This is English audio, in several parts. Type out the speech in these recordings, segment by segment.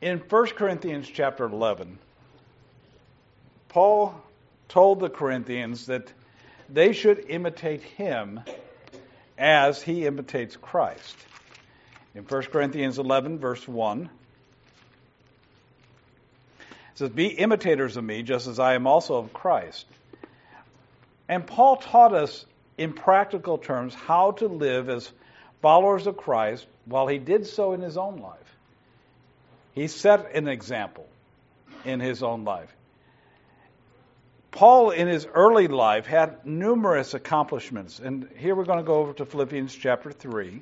In 1 Corinthians chapter 11, Paul told the Corinthians that they should imitate him as he imitates Christ. In 1 Corinthians 11, verse 1, it says, "Be imitators of me, just as I am also of Christ." And Paul taught us in practical terms how to live as followers of Christ while he did so in his own life. He set an example in his own life. Paul, in his early life, had numerous accomplishments. And here we're going to go over to Philippians chapter 3.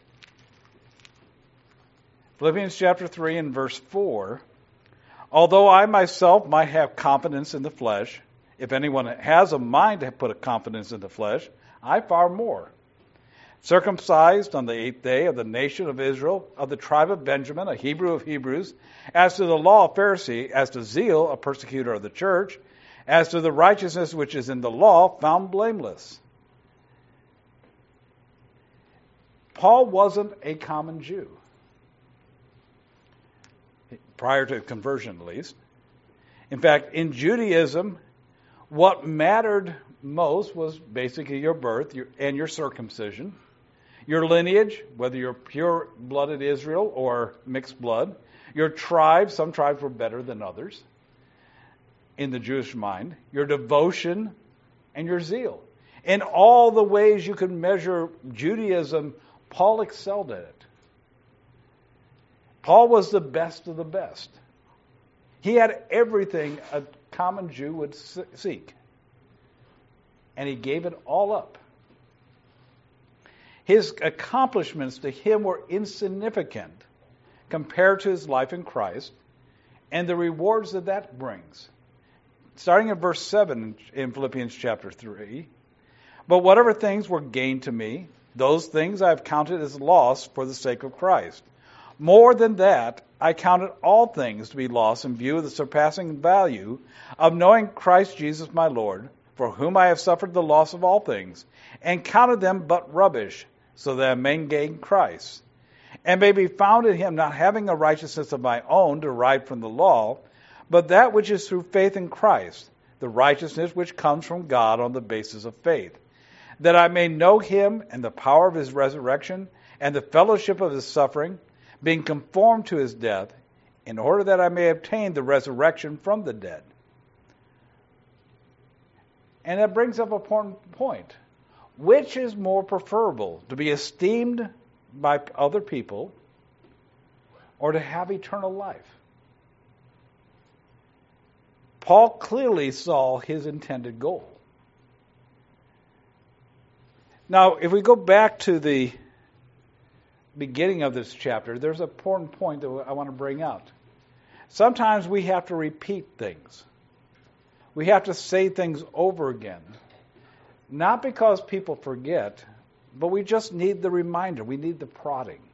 Philippians chapter 3 and verse 4. "Although I myself might have confidence in the flesh, if anyone has a mind to put a confidence in the flesh, I far more. Circumcised on the 8th day of the nation of Israel, of the tribe of Benjamin, a Hebrew of Hebrews, as to the law, a Pharisee, as to zeal, a persecutor of the church, as to the righteousness which is in the law, found blameless." Paul wasn't a common Jew, prior to conversion at least. In fact, in Judaism, what mattered most was basically your birth and your circumcision. Your lineage, whether you're pure-blooded Israel or mixed blood. Your tribe, some tribes were better than others in the Jewish mind. Your devotion and your zeal. In all the ways you could measure Judaism, Paul excelled at it. Paul was the best of the best. He had everything a common Jew would seek. And he gave it all up. His accomplishments to him were insignificant compared to his life in Christ and the rewards that brings. Starting at verse 7 in Philippians chapter 3, "But whatever things were gained to me, those things I have counted as loss for the sake of Christ. More than that, I counted all things to be lost in view of the surpassing value of knowing Christ Jesus my Lord, for whom I have suffered the loss of all things, and counted them but rubbish, so that I may gain Christ, and may be found in him, not having a righteousness of my own derived from the law, but that which is through faith in Christ, the righteousness which comes from God on the basis of faith, that I may know him and the power of his resurrection, and the fellowship of his suffering, being conformed to his death, in order that I may obtain the resurrection from the dead." And that brings up an important point. Which is more preferable, to be esteemed by other people or to have eternal life? Paul clearly saw his intended goal. Now, if we go back to the beginning of this chapter, there's an important point that I want to bring out. Sometimes we have to repeat things. We have to say things over again. Not because people forget, but we just need the reminder. We need the prodding.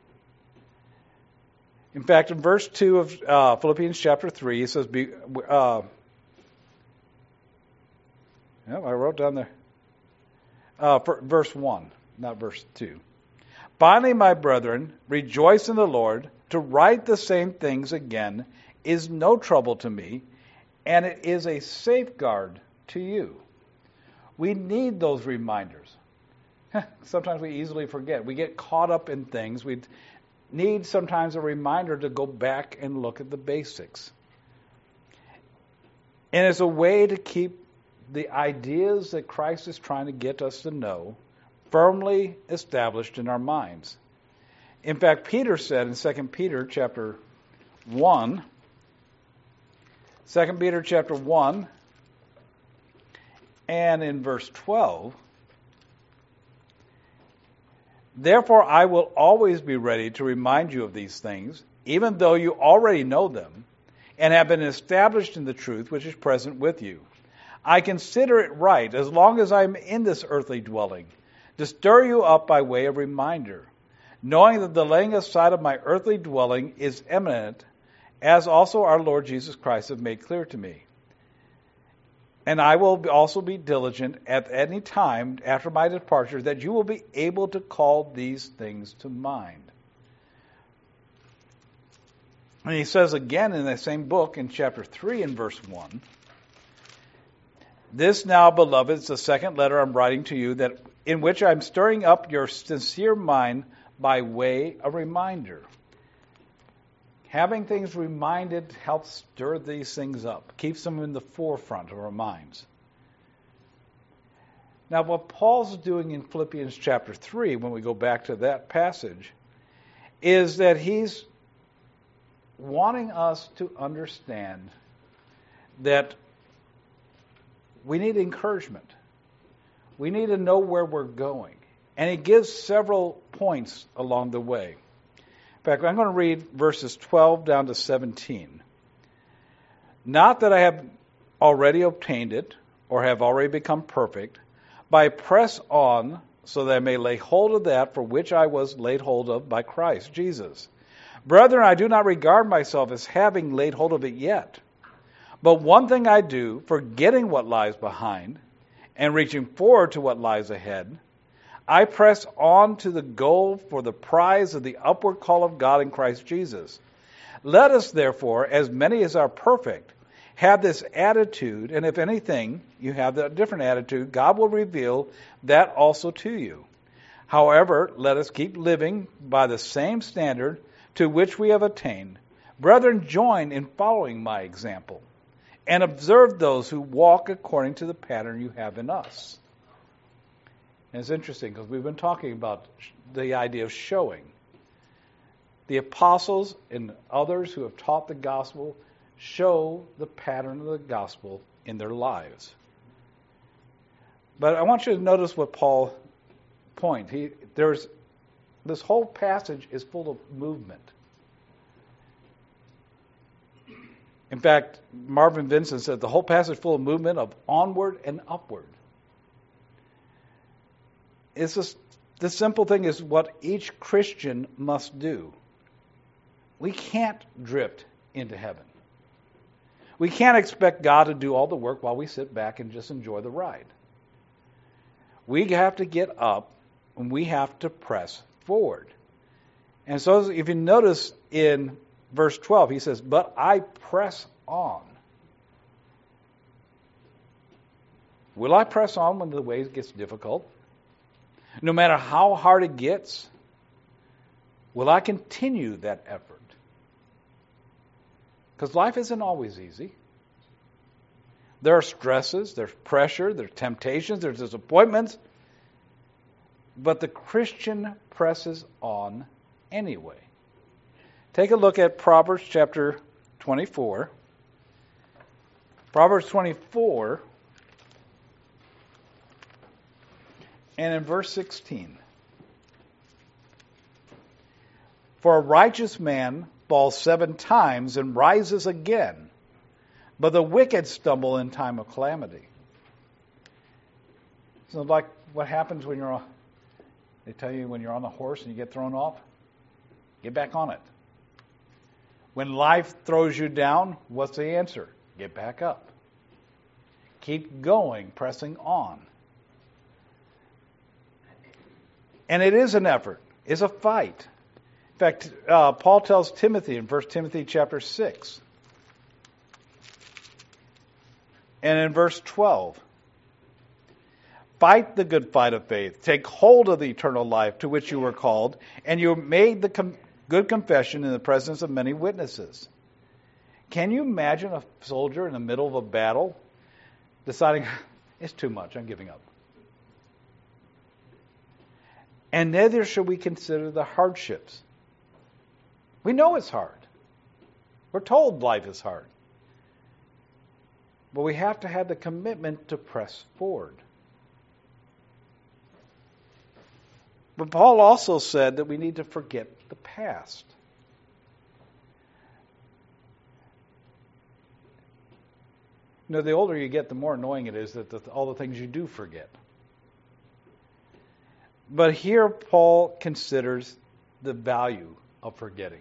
In fact, in verse 2 of Philippians chapter 3, it says, I wrote down there. Verse 1, not verse 2. "Finally, my brethren, rejoice in the Lord. To write the same things again is no trouble to me, and it is a safeguard to you." We need those reminders. Sometimes we easily forget. We get caught up in things. We need sometimes a reminder to go back and look at the basics. And it's a way to keep the ideas that Christ is trying to get us to know firmly established in our minds. In fact, Peter said in 2 Peter chapter 1, 2 Peter chapter 1, and in verse 12, "Therefore I will always be ready to remind you of these things, even though you already know them, and have been established in the truth which is present with you. I consider it right, as long as I am in this earthly dwelling, to stir you up by way of reminder, knowing that the laying aside of my earthly dwelling is imminent, as also our Lord Jesus Christ has made clear to me. And I will also be diligent at any time after my departure, that you will be able to call these things to mind." And he says again in that same book, in chapter 3 and verse 1, "This now, beloved, is the second letter I'm writing to you, that in which I'm stirring up your sincere mind by way of reminder." Having things reminded helps stir these things up, keeps them in the forefront of our minds. Now, what Paul's doing in Philippians chapter 3, when we go back to that passage, is that he's wanting us to understand that we need encouragement. We need to know where we're going. And he gives several points along the way. In fact, I'm going to read verses 12 down to 17. "Not that I have already obtained it, or have already become perfect, but I press on so that I may lay hold of that for which I was laid hold of by Christ Jesus. Brethren, I do not regard myself as having laid hold of it yet. But one thing I do, forgetting what lies behind, and reaching forward to what lies ahead, I press on to the goal for the prize of the upward call of God in Christ Jesus. Let us, therefore, as many as are perfect, have this attitude, and if anything, you have a different attitude, God will reveal that also to you. However, let us keep living by the same standard to which we have attained. Brethren, join in following my example, and observe those who walk according to the pattern you have in us." And it's interesting because we've been talking about the idea of showing. The apostles and others who have taught the gospel show the pattern of the gospel in their lives. But I want you to notice what Paul points. This whole passage is full of movement. In fact, Marvin Vincent said the whole passage is full of movement of onward and upward. It's just, the simple thing is what each Christian must do. We can't drift into heaven. We can't expect God to do all the work while we sit back and just enjoy the ride. We have to get up and we have to press forward. And so if you notice in verse 12, he says, "But I press on." Will I press on when the way gets difficult? No matter how hard it gets, will I continue that effort? Because life isn't always easy. There are stresses, there's pressure, there's temptations, there's disappointments. But the Christian presses on anyway. Take a look at Proverbs chapter 24. Proverbs 24, and in verse 16. "For a righteous man falls 7 times and rises again, but the wicked stumble in time of calamity." So like what happens when they tell you when you're on the horse and you get thrown off, get back on it. When life throws you down, what's the answer? Get back up. Keep going, pressing on. And it is an effort. It's a fight. In fact, Paul tells Timothy in 1 Timothy chapter 6 and in verse 12, "Fight the good fight of faith. Take hold of the eternal life to which you were called, and you made the good confession in the presence of many witnesses." Can you imagine a soldier in the middle of a battle deciding, it's too much, I'm giving up? And neither should we consider the hardships. We know it's hard. We're told life is hard. But we have to have the commitment to press forward. But Paul also said that we need to forget the past. You know, the older you get, the more annoying it is that all the things you do forget. But here Paul considers the value of forgetting.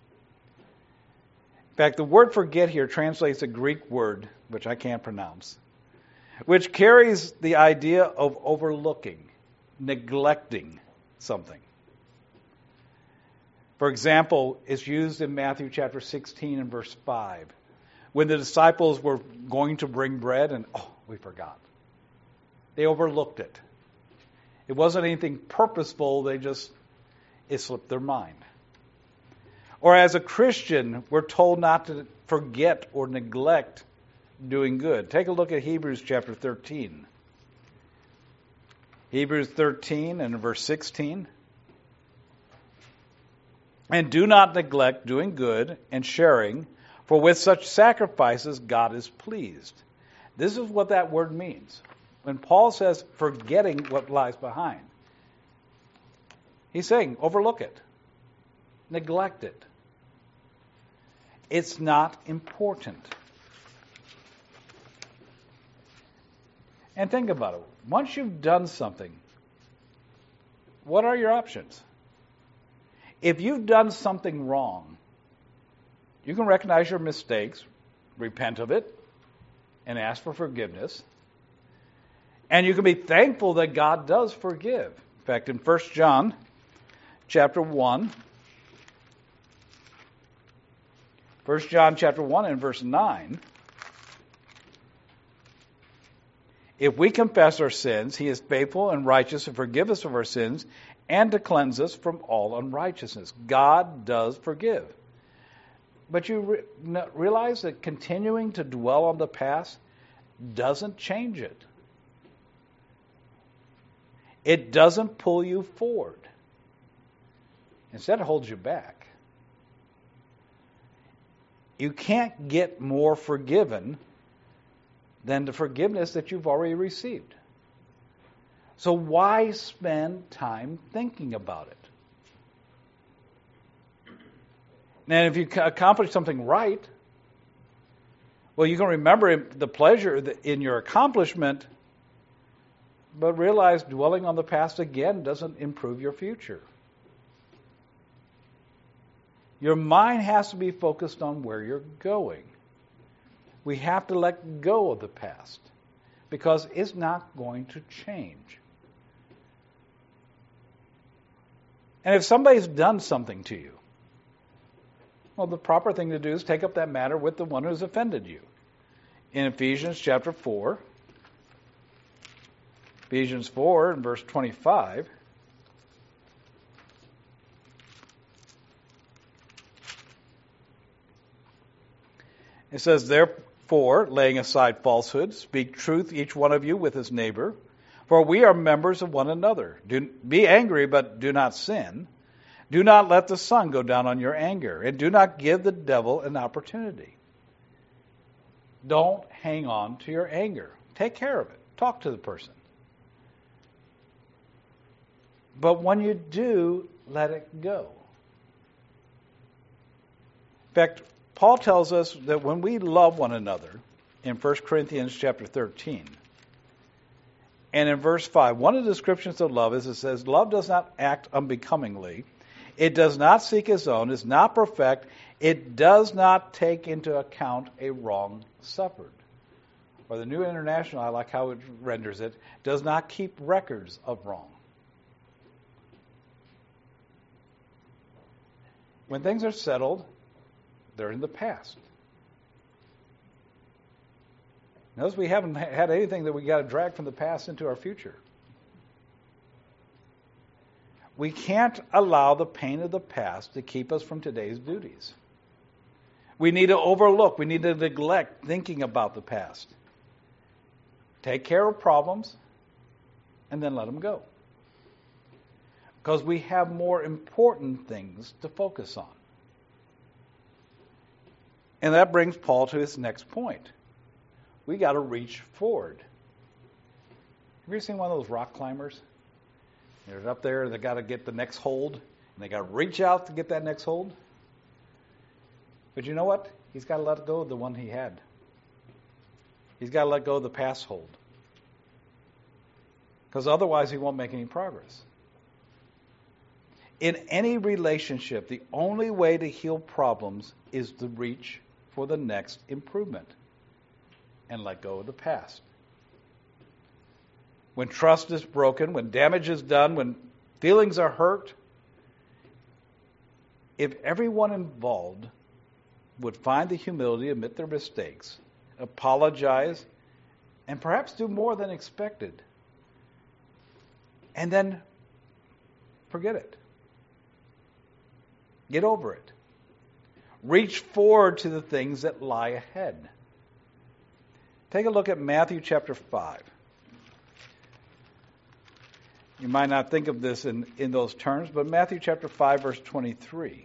In fact, the word forget here translates a Greek word, which I can't pronounce, which carries the idea of overlooking, neglecting something. For example, it's used in Matthew chapter 16 and verse 5. When the disciples were going to bring bread and, we forgot. They overlooked it. It wasn't anything purposeful, it slipped their mind. Or as a Christian, we're told not to forget or neglect doing good. Take a look at Hebrews chapter 13. Hebrews 13 and verse 16. And do not neglect doing good and sharing, for with such sacrifices God is pleased. This is what that word means. When Paul says forgetting what lies behind, he's saying overlook it, neglect it. It's not important. And think about it. Once you've done something, what are your options? If you've done something wrong, you can recognize your mistakes, repent of it, and ask for forgiveness. And you can be thankful that God does forgive. In fact, in 1 John chapter 1, 1 John chapter 1 and verse 9, if we confess our sins, he is faithful and righteous to forgive us of our sins and to cleanse us from all unrighteousness. God does forgive. But you realize that continuing to dwell on the past doesn't change it. It doesn't pull you forward. Instead, it holds you back. You can't get more forgiven than the forgiveness that you've already received. So why spend time thinking about it? And if you accomplish something right, well, you can remember the pleasure in your accomplishment, but realize dwelling on the past again doesn't improve your future. Your mind has to be focused on where you're going. We have to let go of the past because it's not going to change. And if somebody's done something to you, well, the proper thing to do is take up that matter with the one who's offended you. In Ephesians chapter 4, Ephesians 4 and verse 25, it says, therefore, laying aside falsehood, speak truth each one of you with his neighbor, for we are members of one another. Be angry, but do not sin. Do not let the sun go down on your anger, and do not give the devil an opportunity. Don't hang on to your anger. Take care of it. Talk to the person. But when you do, let it go. In fact, Paul tells us that when we love one another, in 1 Corinthians chapter 13, and in verse 5, one of the descriptions of love is it says, love does not act unbecomingly. It does not seek its own, is not perfect. It does not take into account a wrong suffered. Or the New International, I like how it renders it, does not keep records of wrong. When things are settled, they're in the past. Notice we haven't had anything that we got to drag from the past into our future. We can't allow the pain of the past to keep us from today's duties. We need to overlook, we need to neglect thinking about the past. Take care of problems, and then let them go. Because we have more important things to focus on. And that brings Paul to his next point. We got to reach forward. Have you ever seen one of those rock climbers? They're up there, they got to get the next hold, and they got to reach out to get that next hold. But you know what? He's got to let go of the one he had. He's got to let go of the past hold. Because otherwise he won't make any progress. In any relationship, the only way to heal problems is to reach for the next improvement and let go of the past. When trust is broken, when damage is done, when feelings are hurt, if everyone involved would find the humility to admit their mistakes, apologize, and perhaps do more than expected, and then forget it. Get over it. Reach forward to the things that lie ahead. Take a look at Matthew chapter 5. You might not think of this in those terms, but Matthew chapter 5, verse 23.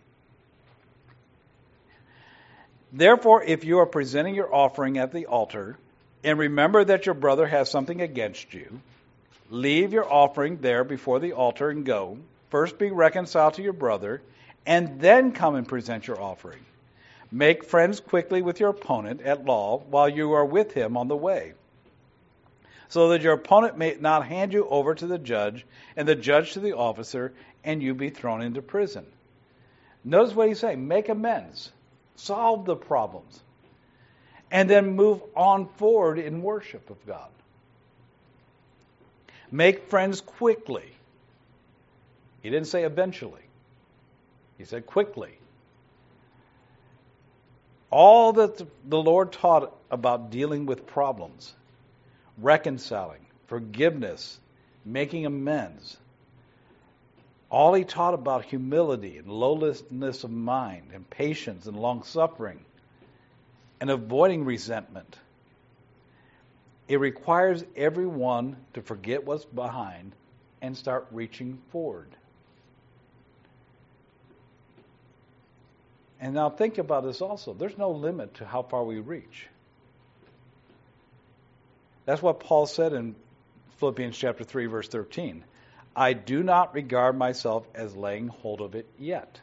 Therefore, if you are presenting your offering at the altar, and remember that your brother has something against you, leave your offering there before the altar and go. First be reconciled to your brother, and then come and present your offering. Make friends quickly with your opponent at law while you are with him on the way, so that your opponent may not hand you over to the judge, and the judge to the officer, and you be thrown into prison. Notice what he's saying. Make amends. Solve the problems. And then move on forward in worship of God. Make friends quickly. He didn't say eventually. He said quickly. All that the Lord taught about dealing with problems, reconciling, forgiveness, making amends, all he taught about humility and lowliness of mind and patience and long-suffering and avoiding resentment, it requires everyone to forget what's behind and start reaching forward. And now think about this also. There's no limit to how far we reach. That's what Paul said in Philippians chapter 3, verse 13. I do not regard myself as laying hold of it yet.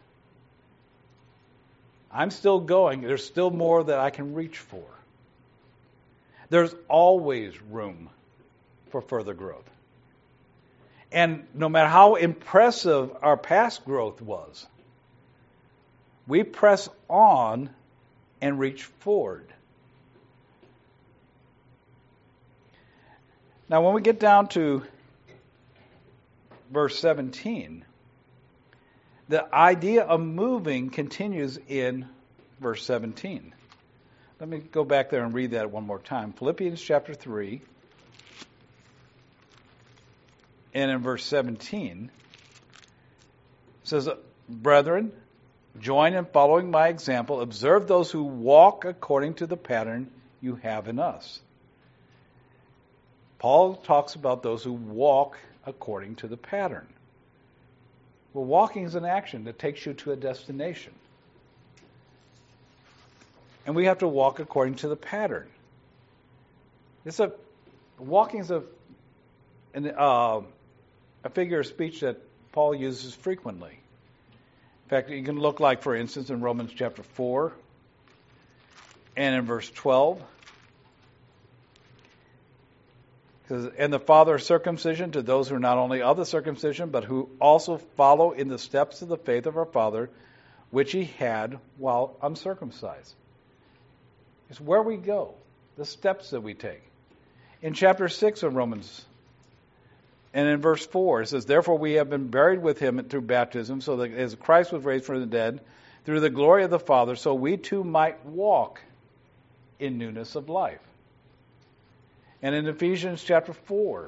I'm still going. There's still more that I can reach for. There's always room for further growth. And no matter how impressive our past growth was, we press on and reach forward. Now, when we get down to verse 17, the idea of moving continues in verse 17. Let me go back there and read that one more time. Philippians chapter 3, and in verse 17, it says, Brethren, join in following my example. Observe those who walk according to the pattern you have in us. Paul talks about those who walk according to the pattern. Well, walking is an action that takes you to a destination. And we have to walk according to the pattern. Walking is a figure of speech that Paul uses frequently. In fact, you can look like, for instance, in Romans chapter 4 and in verse 12. And the father of circumcision to those who are not only of the circumcision, but who also follow in the steps of the faith of our father, which he had while uncircumcised. It's where we go, the steps that we take. In chapter 6 of Romans, and in verse 4, it says, Therefore we have been buried with him through baptism, so that as Christ was raised from the dead, through the glory of the Father, so we too might walk in newness of life. And in Ephesians chapter 4,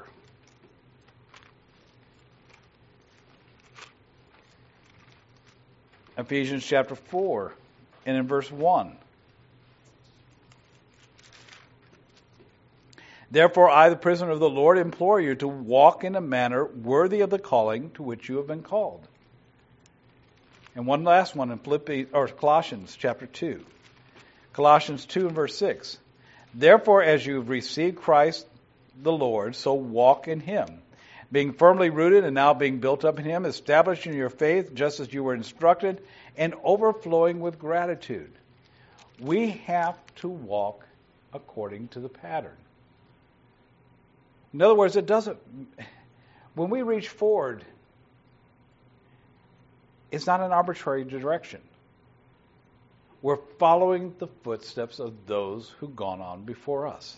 and in verse 1, Therefore I, the prisoner of the Lord, implore you to walk in a manner worthy of the calling to which you have been called. And one last one in Colossians chapter 2. Colossians 2 and verse 6. Therefore, as you have received Christ the Lord, so walk in him, being firmly rooted and now being built up in him, established in your faith, just as you were instructed, and overflowing with gratitude. We have to walk according to the pattern. In other words, when we reach forward, it's not an arbitrary direction. We're following the footsteps of those who've gone on before us.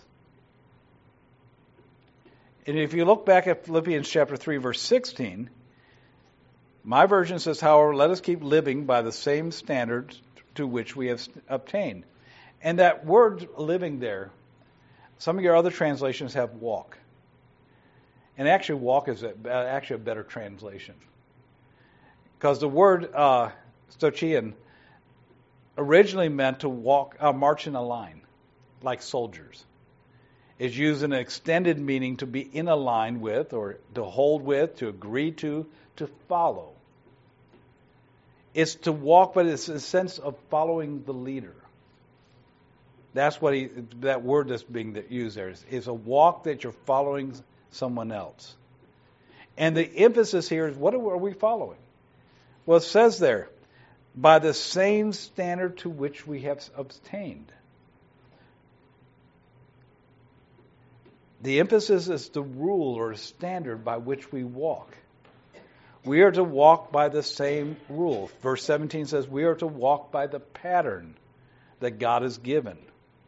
And if you look back at Philippians chapter 3, verse 16, My version says, however, let us keep living by the same standards to which we have obtained. And that word living there, some of your other translations have walk. And actually walk is actually a better translation. Because the word stoichein originally meant to walk, march in a line, like soldiers. It's used in an extended meaning to be in a line with, or to hold with, to agree to follow. It's to walk, but it's a sense of following the leader. That's what that word that's being used there is a walk that you're following someone else. And the emphasis here is, what are we following? Well, it says there, by the same standard to which we have obtained. The emphasis is the rule or standard by which we walk. We are to walk by the same rule. Verse 17 says we are to walk by the pattern that God has given.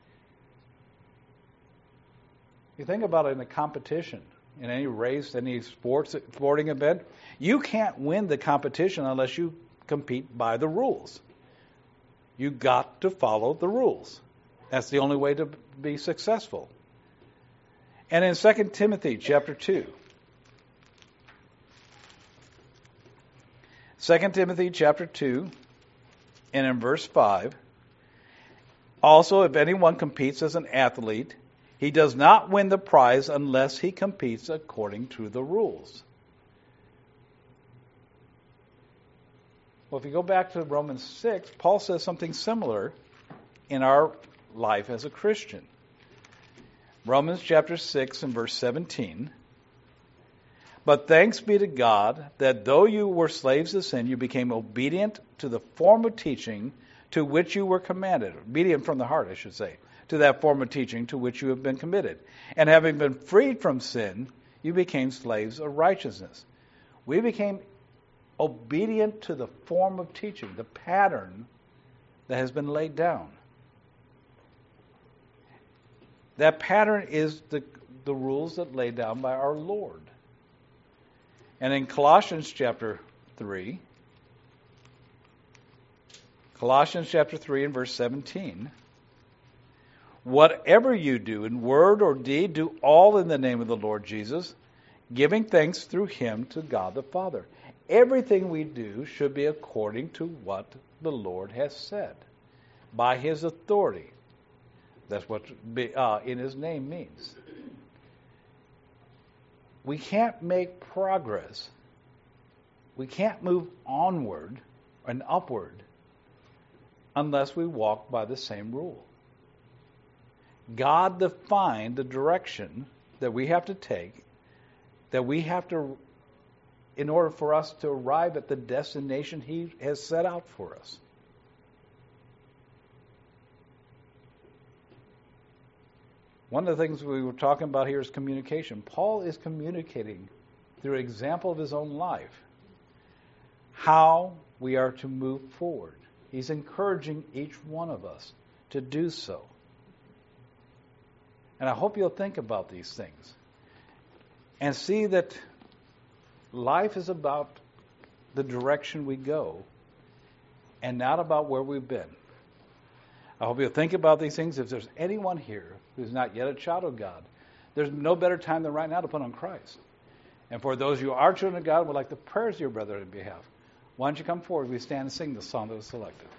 You think about it in a competition, in any race, any sporting event, you can't win the competition unless you compete by the rules. You got to follow the rules. That's the only way to be successful. And in 2 Timothy chapter 2, 2 Timothy chapter 2, and in verse 5, also if anyone competes as an athlete, he does not win the prize unless he competes according to the rules. Well, if you go back to Romans 6, Paul says something similar in our life as a Christian. Romans chapter 6 and verse 17. But thanks be to God that though you were slaves of sin, you became obedient to the form of teaching to which you were commanded. Obedient from the heart, I should say. To that form of teaching to which you have been committed. And having been freed from sin, you became slaves of righteousness. We became obedient to the form of teaching, the pattern that has been laid down. That pattern is the rules that laid down by our Lord. And in Colossians chapter 3 and verse 17, whatever you do in word or deed, do all in the name of the Lord Jesus, giving thanks through him to God the Father. Everything we do should be according to what the Lord has said, by his authority. That's what in his name means. We can't make progress. We can't move onward and upward unless we walk by the same rule. God defined the direction that we have to take, that we have to, in order for us to arrive at the destination he has set out for us. One of the things we were talking about here is communication. Paul is communicating through an example of his own life how we are to move forward. He's encouraging each one of us to do so. And I hope you'll think about these things and see that life is about the direction we go and not about where we've been. I hope you'll think about these things. If there's anyone here who's not yet a child of God, there's no better time than right now to put on Christ. And for those who are children of God, would like the prayers of your brother on behalf. Why don't you come forward? We stand and sing the song that was selected.